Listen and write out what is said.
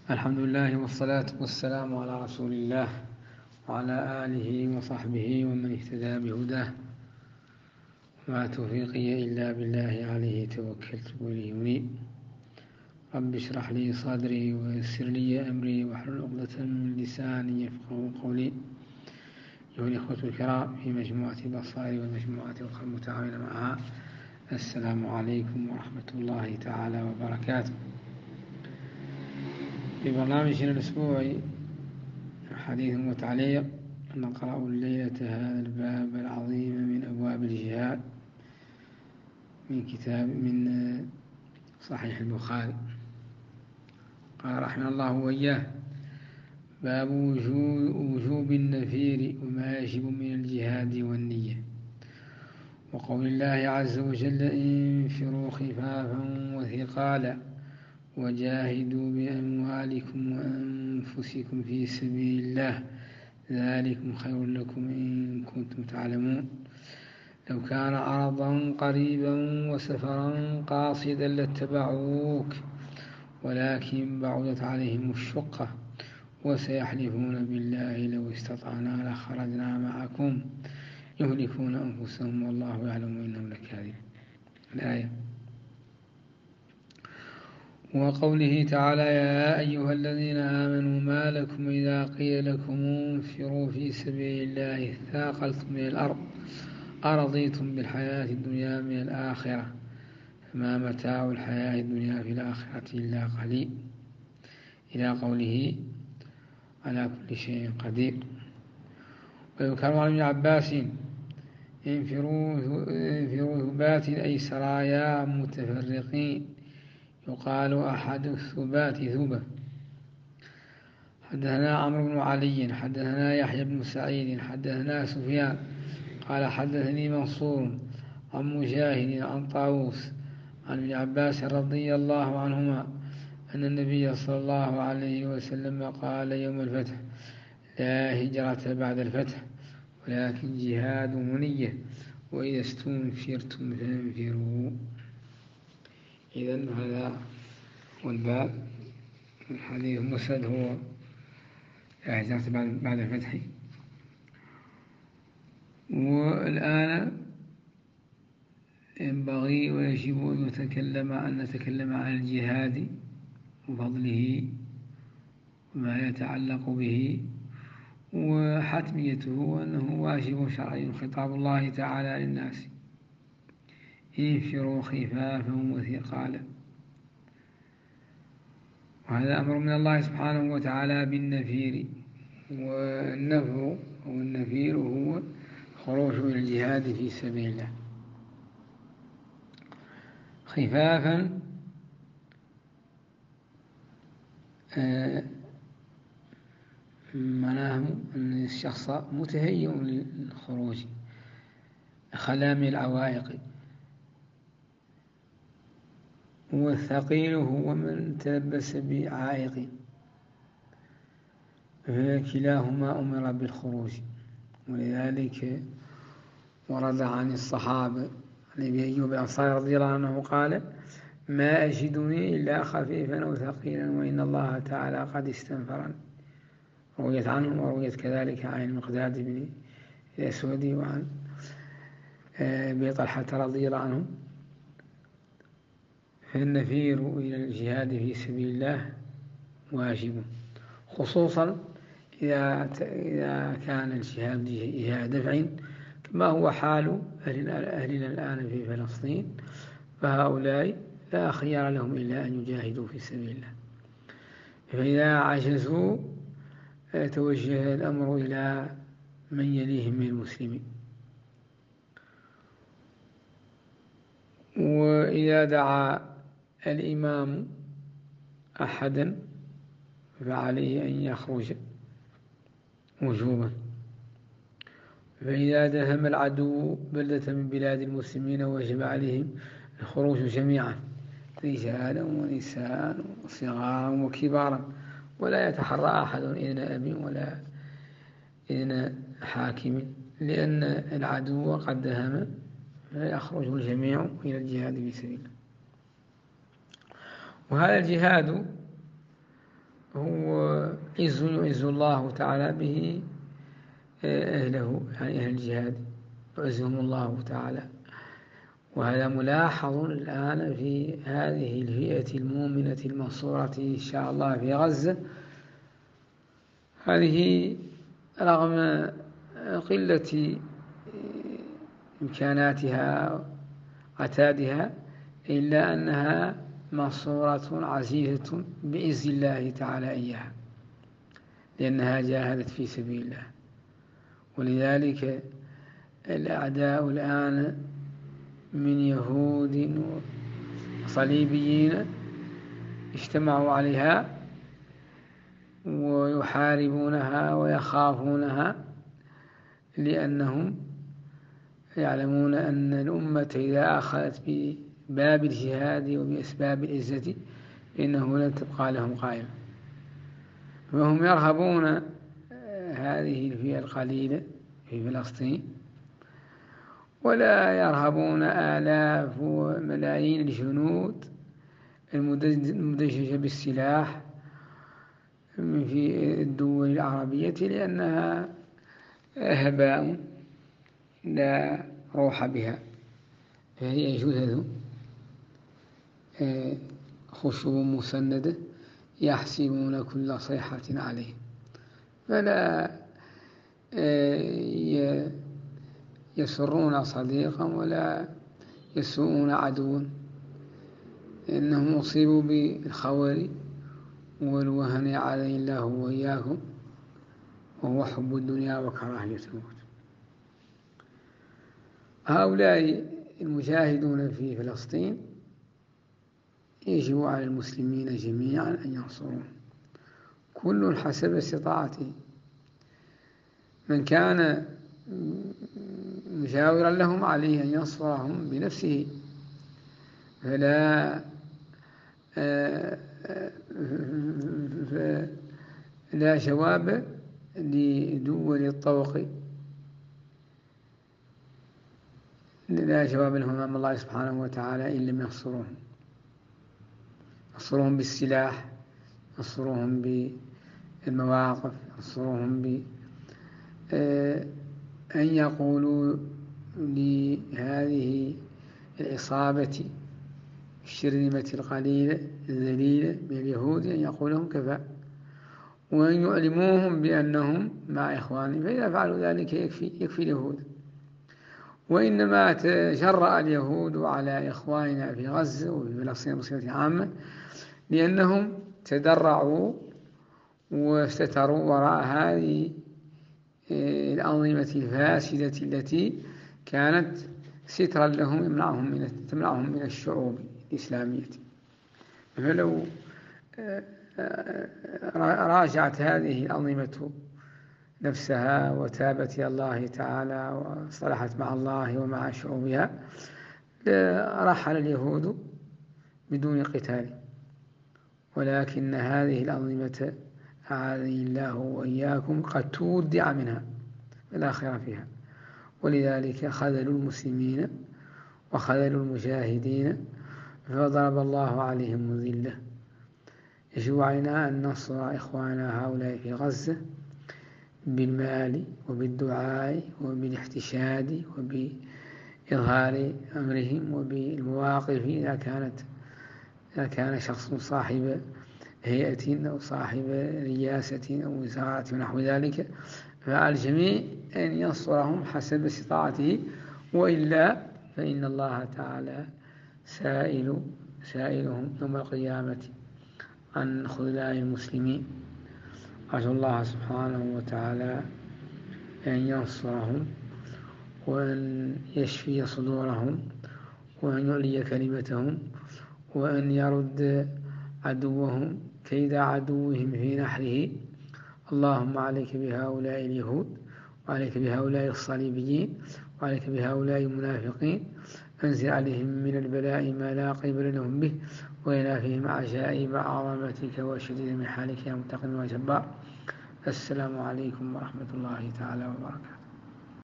الحمد لله والصلاة والسلام على رسول الله وعلى آله وصحبه ومن اهتدى بهداه. ما توفيقي إلا بالله عليه توكلت وإليه أنيب. رب اشرح لي صدري ويسر لي أمري واحلل عقدة من لساني يفقهوا قولي. أيها الإخوة الكرام في مجموعة البصائر والمجموعة الأخرى المتعاونة معها، السلام عليكم ورحمة الله تعالى وبركاته. في برنامجنا الأسبوعي حديث وتعليق نقرأ الليلة هذا الباب العظيم من أبواب الجهاد من صحيح البخاري. قال رحمه الله وإياه: باب وجوب النفير وما يجب من الجهاد والنية، وقول الله عز وجل: انفروا خفافا وثقالا وجاهدوا بأموالكم وأنفسكم في سبيل الله ذلكم خير لكم إن كنتم تعلمون. لو كان عرضا قريبا وسفرا قاصدا لاتبعوك ولكن بعدت عليهم الشقة وسيحلفون بالله لو استطعنا لخرجنا معكم يهلكون أنفسهم والله يعلم إنهم لكاذبون. الآية. وقوله تعالى: يا أيها الذين آمنوا ما لكم إذا قيل لكم انفروا في سبيل الله اثاقلتم من الأرض أرضيتم بالحياة الدنيا من الآخرة فما متاع الحياة الدنيا في الآخرة إلا قليل، إلى قوله: على كل شيء قدير. ويذكر عن ابن عباس: انفروا ثبات أي سرايا متفرقين، يقال أحد الثبات ثبة. حدثنا عمرو بن علي حدثنا يحيى بن سعيد حدثنا سفيان قال حدثني منصور عن مجاهد عن طاووس عن ابن عباس رضي الله عنهما أن النبي صلى الله عليه وسلم قال يوم الفتح: لا هجرة بعد الفتح ولكن جهاد ونية، وإذا استنفرتم فانفروا. إذن هذا هو الباب. الحديث المسند هو لا هجرة بعد الفتح. والآن ينبغي ويجب أن نتكلم عن الجهاد وفضله وما يتعلق به وحتميته، وأنه واجب شرعي. خطاب الله تعالى للناس: انفروا خفافا وثقالا. وهذا أمر من الله سبحانه وتعالى بالنفير. والنفير هو خروج إلى الجهاد في سبيل الله. خفافا معناه أن الشخص متهيئ للخروج، خلا من العوائق. والثقيل هو من تلبس بعائق، فكلاهما أمر بالخروج. ولذلك ورد عن الصحابة عن أبي أيوب الأنصاري رضي الله عنه قال: ما أجدني إلا خفيفا أو ثقيلا وإن الله تعالى قد استنفرني. رويت عنه ورويت كذلك عن المقداد بن الأسود وعن أبي طلحة رضي الله عنه. فالنفير إلى الجهاد في سبيل الله واجب، خصوصا إذا كان الجهاد جهاد دفع كما هو حال أهلنا الآن في فلسطين، فهؤلاء لا خيار لهم إلا أن يجاهدوا في سبيل الله. فإذا عجزوا توجه الأمر إلى من يليهم من المسلمين. وإذا دعا الإمام أحدا فعليه أن يخرج وجوبا. فإذا دهم العدو بلدة من بلاد المسلمين وجب عليهم الخروج جميعا، رجالا ونساء وصغارا وكبارا، ولا يتحرى أحد إذن أبي ولا إذن حاكم، لأن العدو قد دهم، فيخرج الجميع إلى الجهاد في سبيل الله. وهذا الجهاد هو عز يعز الله تعالى به أهله، يعني أهل الجهاد يعزهم الله تعالى. وهذا ملاحظ الآن في هذه الفئة المؤمنة المنصورة إن شاء الله في غزة. هذه رغم قلة إمكاناتها عتادها إلا أنها منصورة عزيزة بعز الله تعالى إياها، لأنها جاهدت في سبيل الله. ولذلك الأعداء الآن من يهود وصليبيين اجتمعوا عليها ويحاربونها ويخافونها، لأنهم يعلمون أن الأمة إذا أخذت بباب الجهاد وبأسباب العزة إنه لن تبقى لهم قائمة. وهم يرهبون هذه الفئة القليلة في فلسطين، ولا يرهبون آلاف وملايين الجنود المدججة بالسلاح في الدول العربية، لأنها هباء لا روح بها، فهي جثث خشب مسندة يحسبون كل صيحة عليه، فلا يسرون صديقا ولا يسوءون عدوا، إنهم أصيبوا بالخور والوهن عليه الله وإياكم، وهو حب الدنيا وكراهية الموت. هؤلاء المجاهدون في فلسطين يجب على المسلمين جميعا أن ينصرون، كل حسب استطاعته. من كان مجاورا لهم عليه أن ينصرهم بنفسه، فلا جواب لدول الطوق، لا جواب لهم أمام الله سبحانه وتعالى إن لم ينصروهم. ينصروهم بالسلاح، ينصروهم بالمواقف، ينصروهم أن يقولوا لهذه العصابة الشرذمة القليلة الذليلة من اليهود أن يقول لهم كفى، وأن يعلموهم بأنهم مع إخوانهم، فإذا فعلوا ذلك يكفي اليهود. وإنما تجرأ اليهود على إخواننا في غزة وفي فلسطين بصفة عامة لأنهم تدرعوا واستتروا وراء هذه الأنظمة الفاسدة التي كانت سترا لهم تمنعهم من الشعوب الإسلامية. فلو راجعت هذه الأنظمة نفسها وتابت إلى الله تعالى وصلحت مع الله ومع شعوبها لرحل اليهود بدون قتال، ولكن هذه الأنظمة أعاذني الله وإياكم قد تودع منها لا خير فيها. ولذلك خذلوا المسلمين وخذلوا المجاهدين فضرب الله عليهم الذلة. يجب علينا أن ننصر إخواننا هؤلاء في غزة بالمال وبالدعاء وبالاحتشاد وبإظهار أمرهم وبالمواقف إذا كان شخص صاحب هيئة أو صاحب رياسة أو وزارة ونحو ذلك، فعلى الجميع أن ينصرهم حسب استطاعته، وإلا فإن الله تعالى سائلهم يوم القيامة عن خذلان المسلمين. أرجو الله سبحانه وتعالى أن ينصرهم وأن يشفي صدورهم وأن يعلي كلمتهم وأن يرد عدوهم كيد عدوهم في نحره. اللهم عليك بهؤلاء اليهود، وعليك بهؤلاء الصليبيين، وعليك بهؤلاء المنافقين، أنزل عليهم من البلاء ما لا قبل لهم به، وينافهم عجائب عظمتك وشديد من حالك يا منتقم وجبار. السلام عليكم ورحمة الله تعالى وبركاته.